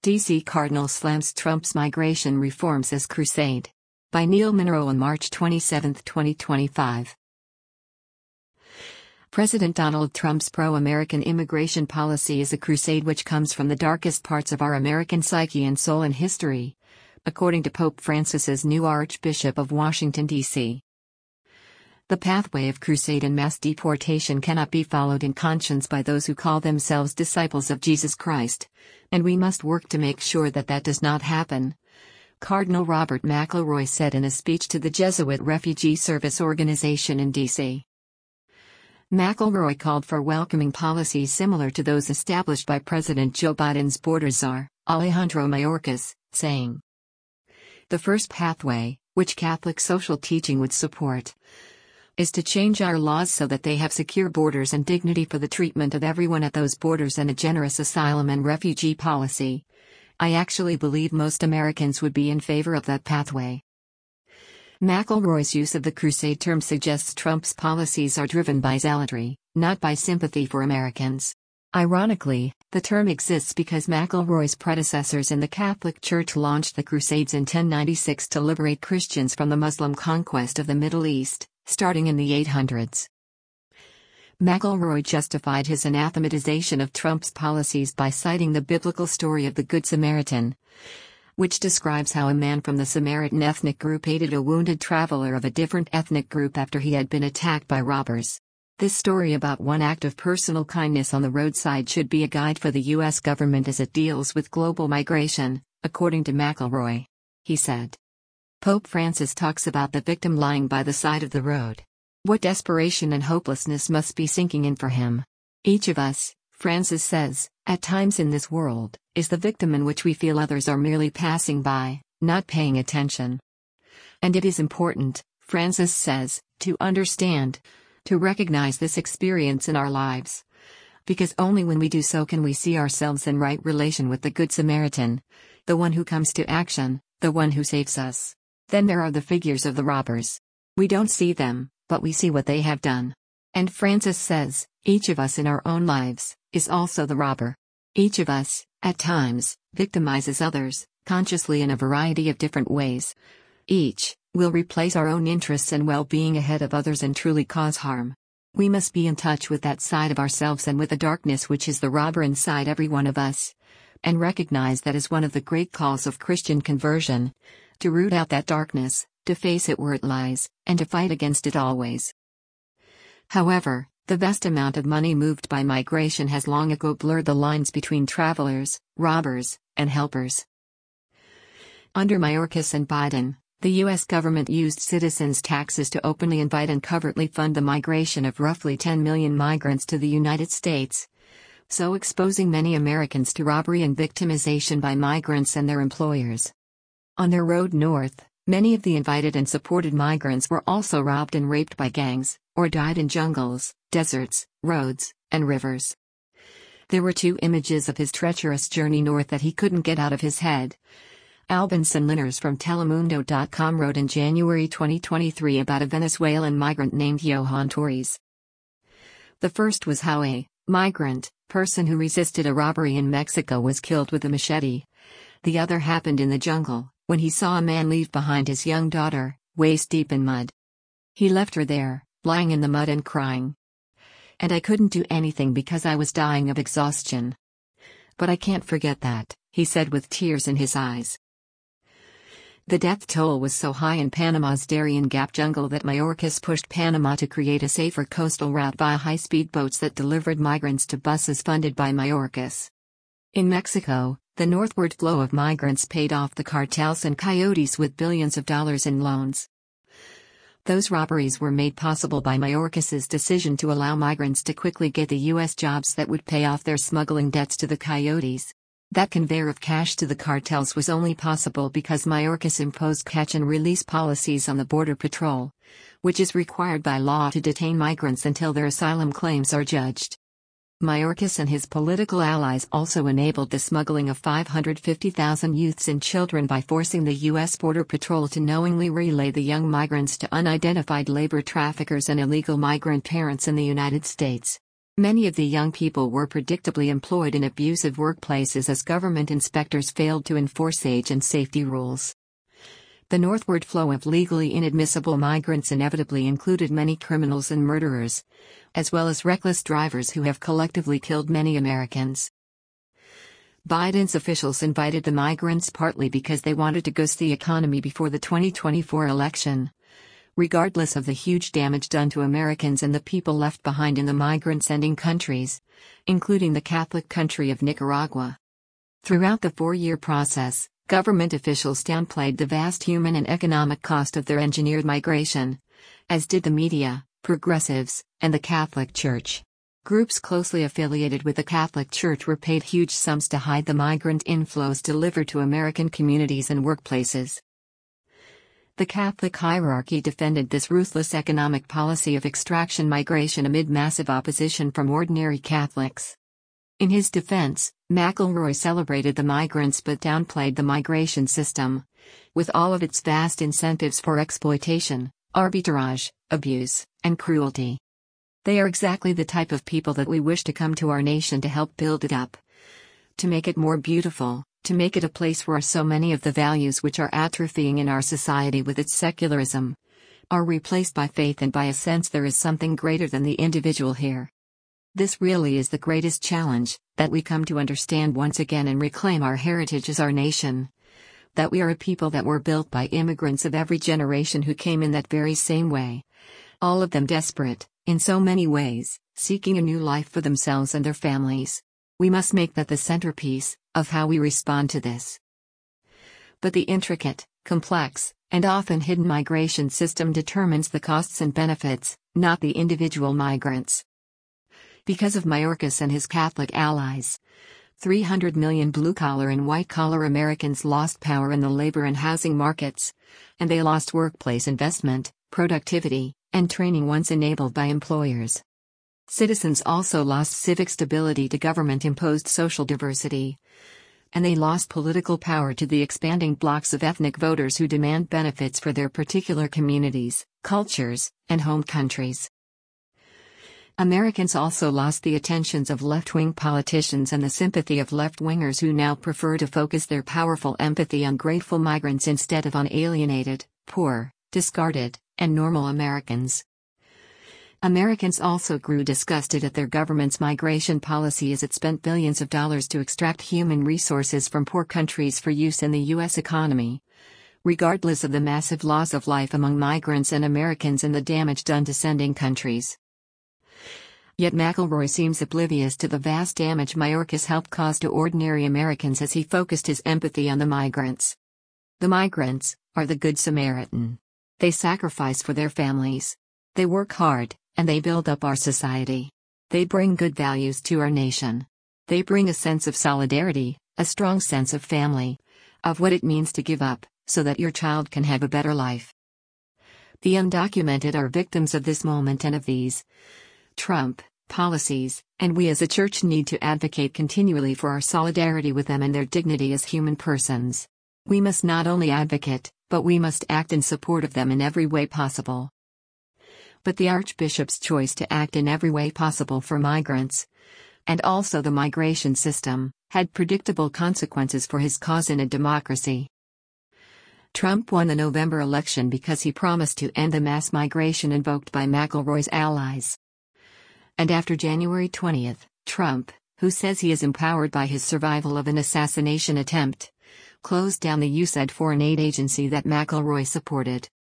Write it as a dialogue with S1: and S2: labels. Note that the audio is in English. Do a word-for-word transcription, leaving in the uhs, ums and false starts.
S1: D C Cardinal slams Trump's migration reforms as crusade. By Neil Monroe on March twenty-seventh, twenty twenty-five. President Donald Trump's pro-American immigration policy is a crusade which comes from the darkest parts of our American psyche and soul and history, according to Pope Francis's new Archbishop of Washington, D C The pathway of crusade and mass deportation cannot be followed in conscience by those who call themselves disciples of Jesus Christ, and we must work to make sure that that does not happen, Cardinal Robert McElroy said in a speech to the Jesuit Refugee Service Organization in D C McElroy called for welcoming policies similar to those established by President Joe Biden's border czar, Alejandro Mayorkas, saying, "The first pathway, which Catholic social teaching would support, is to change our laws so that they have secure borders and dignity for the treatment of everyone at those borders and a generous asylum and refugee policy. I actually believe most Americans would be in favor of that pathway." McElroy's use of the crusade term suggests Trump's policies are driven by zealotry, not by sympathy for Americans. Ironically, the term exists because McElroy's predecessors in the Catholic Church launched the Crusades in ten ninety-six to liberate Christians from the Muslim conquest of the Middle East, starting in the eight hundreds. McElroy justified his anathematization of Trump's policies by citing the biblical story of the Good Samaritan, which describes how a man from the Samaritan ethnic group aided a wounded traveler of a different ethnic group after he had been attacked by robbers. This story about one act of personal kindness on the roadside should be a guide for the U S government as it deals with global migration, according to McElroy. He said. Pope Francis talks about the victim lying by the side of the road. What desperation and hopelessness must be sinking in for him. Each of us, Francis says, at times in this world, is the victim in which we feel others are merely passing by, not paying attention. And it is important, Francis says, to understand, to recognize this experience in our lives. Because only when we do so can we see ourselves in right relation with the Good Samaritan, the one who comes to action, the one who saves us. Then there are the figures of the robbers. We don't see them, but we see what they have done. And Francis says, each of us in our own lives, is also the robber. Each of us, at times, victimizes others, consciously in a variety of different ways. Each, will replace our own interests and well-being ahead of others and truly cause harm. We must be in touch with that side of ourselves and with the darkness which is the robber inside every one of us, and recognize that as one of the great calls of Christian conversion, to root out that darkness, to face it where it lies, and to fight against it always. However, the vast amount of money moved by migration has long ago blurred the lines between travelers, robbers, and helpers. Under Mayorkas and Biden, the U S government used citizens' taxes to openly invite and covertly fund the migration of roughly ten million migrants to the United States, so exposing many Americans to robbery and victimization by migrants and their employers. On their road north, many of the invited and supported migrants were also robbed and raped by gangs, or died in jungles, deserts, roads, and rivers. There were two images of his treacherous journey north that he couldn't get out of his head. Albinson Linners from Telemundo dot com wrote in January twenty twenty-three about a Venezuelan migrant named Johan Torres. The first was how a migrant person who resisted a robbery in Mexico was killed with a machete. The other happened in the jungle, when he saw a man leave behind his young daughter, waist deep in mud. He left her there, lying in the mud and crying. And I couldn't do anything because I was dying of exhaustion. But I can't forget that, he said with tears in his eyes. The death toll was so high in Panama's Darien Gap jungle that Mayorkas pushed Panama to create a safer coastal route via high-speed boats that delivered migrants to buses funded by Mayorkas. In Mexico, the northward flow of migrants paid off the cartels and coyotes with billions of dollars in loans. Those robberies were made possible by Mayorkas's decision to allow migrants to quickly get the U S jobs that would pay off their smuggling debts to the coyotes. That conveyor of cash to the cartels was only possible because Mayorkas imposed catch-and-release policies on the Border Patrol, which is required by law to detain migrants until their asylum claims are judged. Mayorkas and his political allies also enabled the smuggling of five hundred fifty thousand youths and children by forcing the U S Border Patrol to knowingly relay the young migrants to unidentified labor traffickers and illegal migrant parents in the United States. Many of the young people were predictably employed in abusive workplaces as government inspectors failed to enforce age and safety rules. The northward flow of legally inadmissible migrants inevitably included many criminals and murderers, as well as reckless drivers who have collectively killed many Americans. Biden's officials invited the migrants partly because they wanted to boost the economy before the twenty twenty-four election, regardless of the huge damage done to Americans and the people left behind in the migrant-sending countries, including the Catholic country of Nicaragua. Throughout the four-year process, government officials downplayed the vast human and economic cost of their engineered migration, as did the media, progressives, and the Catholic Church. Groups closely affiliated with the Catholic Church were paid huge sums to hide the migrant inflows delivered to American communities and workplaces. The Catholic hierarchy defended this ruthless economic policy of extraction migration amid massive opposition from ordinary Catholics. In his defense, McElroy celebrated the migrants but downplayed the migration system, with all of its vast incentives for exploitation, arbitrage, abuse, and cruelty. They are exactly the type of people that we wish to come to our nation to help build it up, to make it more beautiful, to make it a place where so many of the values which are atrophying in our society with its secularism are replaced by faith and by a sense there is something greater than the individual here. This really is the greatest challenge, that we come to understand once again and reclaim our heritage as our nation. That we are a people that were built by immigrants of every generation who came in that very same way. All of them desperate, in so many ways, seeking a new life for themselves and their families. We must make that the centerpiece of how we respond to this. But the intricate, complex, and often hidden migration system determines the costs and benefits, not the individual migrants. Because of Mayorkas and his Catholic allies, three hundred million blue-collar and white-collar Americans lost power in the labor and housing markets, and they lost workplace investment, productivity, and training once enabled by employers. Citizens also lost civic stability to government-imposed social diversity, and they lost political power to the expanding blocks of ethnic voters who demand benefits for their particular communities, cultures, and home countries. Americans also lost the attentions of left-wing politicians and the sympathy of left-wingers who now prefer to focus their powerful empathy on grateful migrants instead of on alienated, poor, discarded, and normal Americans. Americans also grew disgusted at their government's migration policy as it spent billions of dollars to extract human resources from poor countries for use in the U S economy, regardless of the massive loss of life among migrants and Americans and the damage done to sending countries. Yet McElroy seems oblivious to the vast damage Mayorkas helped cause to ordinary Americans as he focused his empathy on the migrants. The migrants are the Good Samaritan. They sacrifice for their families. They work hard, and they build up our society. They bring good values to our nation. They bring a sense of solidarity, a strong sense of family, of what it means to give up, so that your child can have a better life. The undocumented are victims of this moment and of these Trump policies, and we as a church need to advocate continually for our solidarity with them and their dignity as human persons. We must not only advocate, but we must act in support of them in every way possible. But the Archbishop's choice to act in every way possible for migrants, and also the migration system, had predictable consequences for his cause in a democracy. Trump won the November election because he promised to end the mass migration invoked by McElroy's allies. And after January twentieth, Trump, who says he is empowered by his survival of an assassination attempt, closed down the U S A I D foreign aid agency that McElroy supported.